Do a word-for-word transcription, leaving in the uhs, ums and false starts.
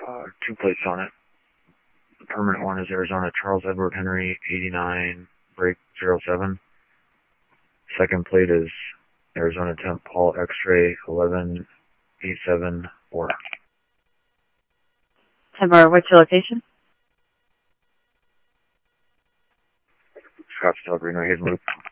uh, two plates on it. The permanent one is Arizona Charles Edward Henry eighty-nine break zero seven. Second plate is Arizona Temp Paul X-ray eleven eight seven four. Tamara, what's your location? Scottsdale, Greenway, Hazen Loop.